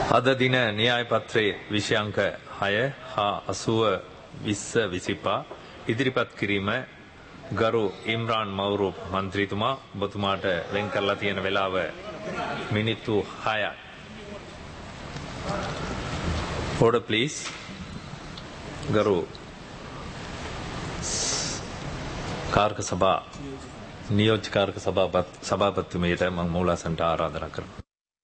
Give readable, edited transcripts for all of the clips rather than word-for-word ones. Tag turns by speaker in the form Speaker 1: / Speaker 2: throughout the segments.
Speaker 1: අද දින න්‍යාය පත්‍රයේ විෂයාංක 6 හා 80 20 25 ඉදිරිපත් කිරීම ගරු ඉම්රාන් මව්රූප් මන්ත්‍රීතුමා ඔබතුමාට වෙන් කරලා තියෙන වෙලාව මිනිත්තු 6යි. Order please. ගරු කාර්ක සභා නියෝජ්‍ය කාර්ක සභාපතිතුමියට මම මූලාසනට ආරාධනා කරනවා.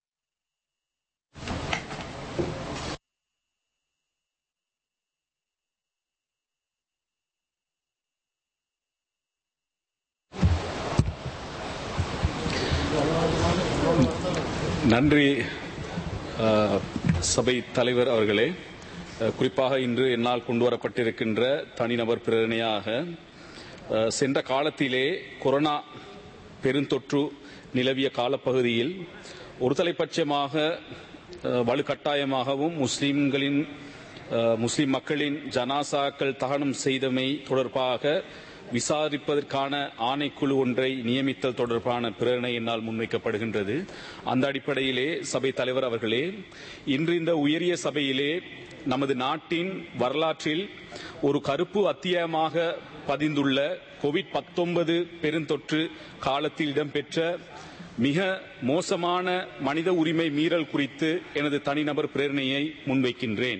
Speaker 2: நன்றி சபை தலைவர் அவர்களே. குறிப்பாக இன்று என்னால் கொண்டு வரப்பட்டிருக்கின்ற தனிநபர் பிரேரணையாக சென்ற காலத்திலே கொரோனா பெருந்தொற்று நிலவிய காலப்பகுதியில் ஒருதலைப்பட்சமாக வலுக்கட்டாயமாகவும் முஸ்லிம் மக்களின் ஜனாசாக்கள் தகனம் செய்தமை தொடர்பாக விசாரிப்பதற்கான ஆணைக்குழு ஒன்றை நியமித்தல் தொடர்பான பிரேரணை என்னால் முன்வைக்கப்படுகின்றது. அந்த அடிப்படையிலே சபை தலைவர் அவர்களே, இன்று இந்த உயரிய சபையிலே நமது நாட்டின் வரலாற்றில் ஒரு கருப்பு அத்தியாயமாக பதிந்துள்ள கோவிட்-19 பெருந்தொற்று காலத்தில் இடம்பெற்ற மிக மோசமான மனித உரிமை மீறல் குறித்து எனது தனிநபர் பிரேரணையை முன்வைக்கின்றேன்.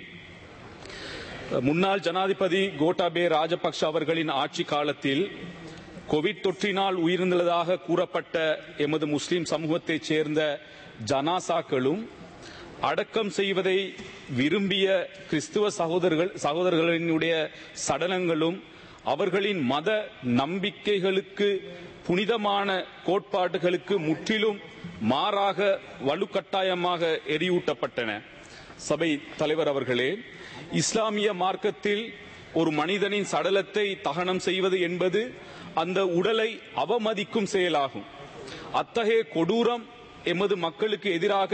Speaker 2: முன்னாள் ஜனாதிபதி கோட்டாபே ராஜபக்ஷ அவர்களின் ஆட்சி காலத்தில் கோவிட் தொற்றினால் உயிரிழந்ததாக கூறப்பட்ட எமது முஸ்லிம் சமூகத்தைச் சேர்ந்த ஜனாசாக்களும் அடக்கம் செய்வதை விரும்பிய கிறிஸ்துவ சகோதரர்களினுடைய சடலங்களும் அவர்களின் மத நம்பிக்கைகளுக்கு புனிதமான கோட்பாடுகளுக்கு முற்றிலும் மாறாக வலுக்கட்டாயமாக எரியூட்டப்பட்டன. சபை தலைவர் அவர்களே, இஸ்லாமிய மார்க்கத்தில் ஒரு மனிதனின் சடலத்தை தகனம் செய்வது என்பது அந்த உடலை அவமதிக்கும் செயலாகும். அத்தகைய கொடூரம் எமது மக்களுக்கு எதிராக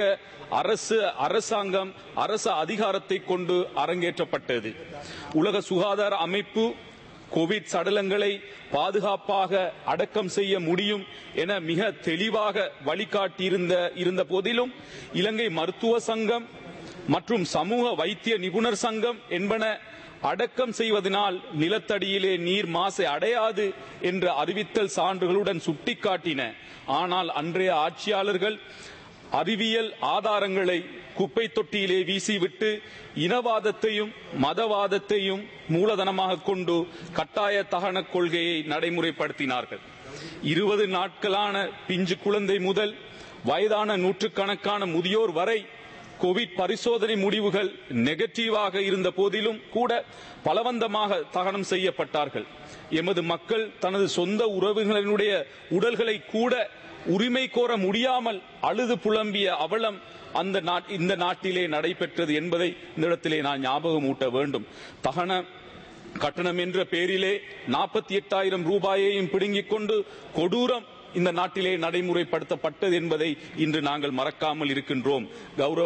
Speaker 2: அரசாங்கம் அரச அதிகாரத்தை கொண்டு அரங்கேற்றப்பட்டது. உலக சுகாதார அமைப்பு கோவிட் சடலங்களை பாதுகாப்பாக அடக்கம் செய்ய முடியும் என மிக தெளிவாக வழிகாட்டியிருந்த போதிலும் இலங்கை மருத்துவ சங்கம் மற்றும் சமூக வைத்திய நிபுணர் சங்கம் என்பன அடக்கம் செய்வதனால் நிலத்தடியிலே நீர் மாசை அடையாது என்ற அறிவித்தல் சான்றுகளுடன் சுட்டிக்காட்டின. ஆனால் அன்றைய ஆட்சியாளர்கள் அறிவியல் ஆதாரங்களை குப்பை தொட்டியிலே வீசிவிட்டு இனவாதத்தையும் மதவாதத்தையும் மூலதனமாக கொண்டு கட்டாய தகன கொள்கையை நடைமுறைப்படுத்தினார்கள். 20 நாட்களான பிஞ்சு குழந்தை முதல் வயதான நூற்றுக்கணக்கான முதியோர் வரை கோவிட் பரிசோதனை முடிவுகள் நெகட்டிவாக இருந்த போதிலும் கூட பலவந்தமாக தகனம் செய்யப்பட்டார்கள். எமது மக்கள் தனது சொந்த உறவுகளினுடைய உடல்களை கூட உரிமை கோர முடியாமல் அழுது புலம்பிய அவலம் இந்த நாட்டிலே நடைபெற்றது என்பதை இந்த இடத்திலே நான் ஞாபகம் ஊட்ட வேண்டும். தகன கட்டணம் என்ற பெயரிலே 48,000 ரூபாயையும் பிடுங்கிக் கொண்டு கொடூரம் இந்த நாட்டிலே நடைமுறைப்படுத்தப்பட்டது என்பதை இன்று நாங்கள் மறக்காமல் இருக்கின்றோம். கௌரவ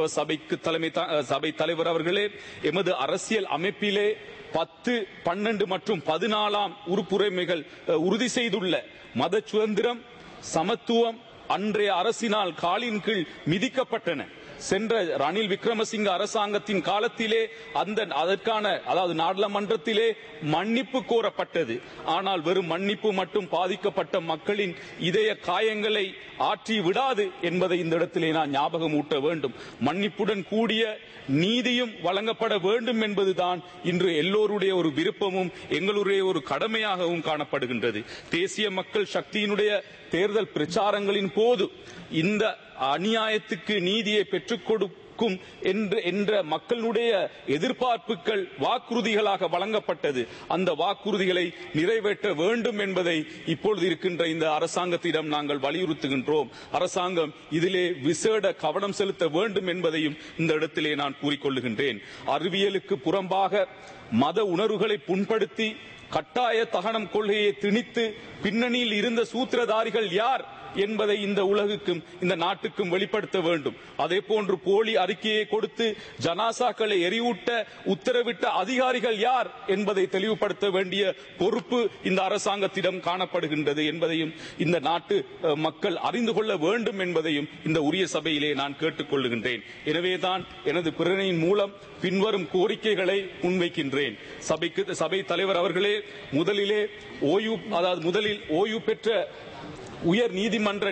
Speaker 2: சபை தலைவர் அவர்களே, எமது அரசியல் அமைப்பிலே 10, 12 மற்றும் 14ஆம் உறுப்புரிமைகள் உறுதி செய்துள்ள மத சுதந்திரம், சமத்துவம் அன்றைய அரசினால் காலின் கீழ் மிதிக்கப்பட்டன. சென்ற ரணில் விக்ரமசிங்க அரசாங்கத்தின் காலத்திலே அதற்கான நாடாளுமன்றத்திலே மன்னிப்பு கோரப்பட்டது. ஆனால் வெறும் மன்னிப்பு மட்டும் பாதிக்கப்பட்ட மக்களின் இதய காயங்களை ஆற்றி விடாது என்பதை இந்த இடத்திலே நான் ஞாபகம் ஊட்ட வேண்டும். மன்னிப்புடன் கூடிய நீதியும் வழங்கப்பட வேண்டும் என்பதுதான் இன்று எல்லோருடைய ஒரு விருப்பமும் எங்களுடைய ஒரு கடமையாகவும் காணப்படுகின்றது. தேசிய மக்கள் சக்தியினுடைய தேர்தல் பிரச்சாரங்களின் போது இந்த அநியாயத்துக்கு நீதியை பெற்றுக் கொடுக்கும் என்ற மக்களுடைய எதிர்பார்ப்புகள் வாக்குறுதிகளாக வழங்கப்பட்டது. அந்த வாக்குறுதிகளை நிறைவேற்ற வேண்டும் என்பதை இப்பொழுது இருக்கின்ற இந்த அரசாங்கத்திடம் நாங்கள் வலியுறுத்துகின்றோம். அரசாங்கம் இதிலே விசேட கவனம் செலுத்த வேண்டும் என்பதையும் இந்த இடத்திலே நான் கூறிக்கொள்ளுகின்றேன். அறிவியலுக்கு புறம்பாக மத உணர்வுகளை புண்படுத்தி கட்டாய தகனம் கொள்கையை திணித்து பின்னணியில் இருந்த சூத்திரதாரிகள் யார் என்பதை இந்த உலகுக்கும் இந்த நாட்டுக்கும் வெளிப்படுத்த வேண்டும். அதே போன்று போலி அறிக்கையை கொடுத்து ஜனாசாக்களை எரியூட்ட உத்தரவிட்ட அதிகாரிகள் யார் என்பதை தெளிவுபடுத்த வேண்டிய பொறுப்பு இந்த அரசாங்கத்திடம் காணப்படுகின்றது என்பதையும் இந்த நாட்டு மக்கள் அறிந்து கொள்ள வேண்டும் என்பதையும் இந்த உரிய சபையிலே நான் கேட்டுக் கொள்ளுகின்றேன். எனவேதான் எனது பிரேரணையின் மூலம் பின்வரும் கோரிக்கைகளை முன்வைக்கின்றேன். சபை தலைவர் அவர்களே, முதலில் ஓய்வு பெற்ற உயர் நீதிமன்ற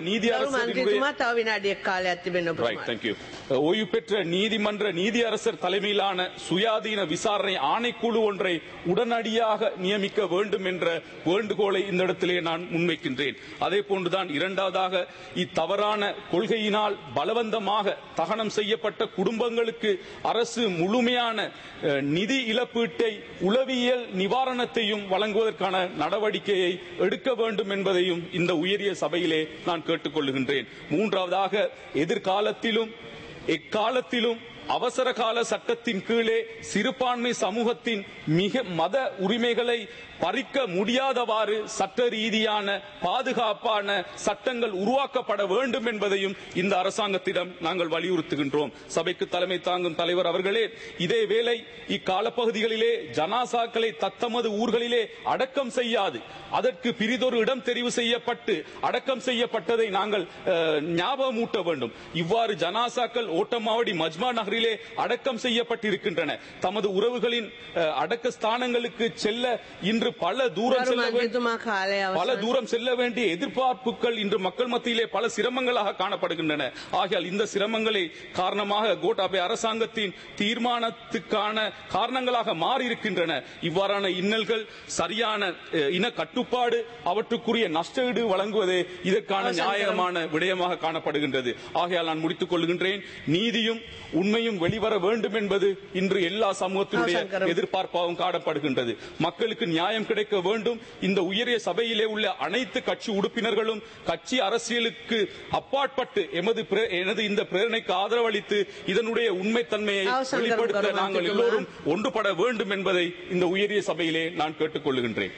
Speaker 2: ஓய்வு பெற்ற நீதிமன்ற நீதியரசர் தலைமையிலான சுயாதீன விசாரணை ஆணைக்குழு ஒன்றை உடனடியாக நியமிக்க வேண்டும் என்ற வேண்டுகோளை இந்த இடத்திலே நான் முன்வைக்கின்றேன். அதே போன்றுதான் இரண்டாவதாக, இத்தவறான கொள்கையினால் பலவந்தமாக தகனம் செய்யப்பட்ட குடும்பங்களுக்கு அரசு முழுமையான நிதி இழப்பீட்டை, உளவியல் நிவாரணத்தையும் வழங்குவதற்கான நடவடிக்கையை எடுக்க வேண்டும் என்பதையும் இந்த உயரிய சபையிலே நான் கேட்டுக் கொள்ளுகின்றேன். மூன்றாவதாக, எதிர்காலத்திலும் எக்காலத்திலும் அவசர கால சட்டத்தின் கீழே சிறுபான்மை சமூகத்தின் மத உரிமைகளை பறிக்க முடியாதவாறு சட்ட ரீதியான பாதுகாப்பான சட்டங்கள் உருவாக்கப்பட வேண்டும் என்பதையும் இந்த அரசாங்கத்திடம் நாங்கள் வலியுறுத்துகின்றோம். சபைக்கு தலைமை தாங்கும் தலைவர் அவர்களே, இதேவேளை இக்காலப்பகுதிகளிலே ஜனாசாக்களை தத்தமது ஊர்களிலே அடக்கம் செய்யாது அதற்கு பிரிதொரு இடம் தெரிவு செய்யப்பட்டு அடக்கம் செய்யப்பட்டதை நாங்கள் ஞாபகமூட்ட வேண்டும். இவ்வாறு ஜனாசாக்கள் ஓட்டமாவடி மஜ்மா நகரிலே அடக்கம் செய்யப்பட்டிருக்கின்றன. தமது உறவுகளின் அடக்க ஸ்தானங்களுக்கு செல்ல இன்று பல தூரம் செல்ல வேண்டிய எதிர்பார்ப்புகள் இன்று மக்கள் மத்தியிலே பல சிரமங்களாக காணப்படுகின்றன. ஆகையால் இந்த சிரமங்களை காரணமாக கோட்டாபே அரசாங்கத்தின் தீர்மானத்துக்கான காரணங்களாக மாறியிருக்கின்றன. இவ்வாறான இன்னல்கள் சரியான இன கட்டுப்பாடு, அவற்றுக்குரிய நஷ்டஈடு வழங்குவதே இதற்கான நியாயமான விடயமாக காணப்படுகின்றது. ஆகையால் நான் முடித்துக் கொள்கின்றேன். நீதியும் உண்மையும் வெளிவர வேண்டும் என்பது இன்று எல்லா சமூகத்தினுடைய எதிர்பார்ப்பாகவும் காணப்படுகின்றது. மக்களுக்கு நியாயம் கிடைக்க வேண்டும். இந்த உயரிய சபையிலே உள்ள அனைத்து கட்சி உறுப்பினர்களும் கட்சி அரசியலுக்கு அப்பாற்பட்டு எனது இந்த பிரேரணைக்கு ஆதரவளித்து இதனுடைய உண்மைத்தன்மையை வெளிப்படுத்த நாங்கள் எல்லோரும் ஒன்றுபட வேண்டும் என்பதை இந்த உயரிய சபையிலே நான் கேட்டுக் கொள்கின்றேன்.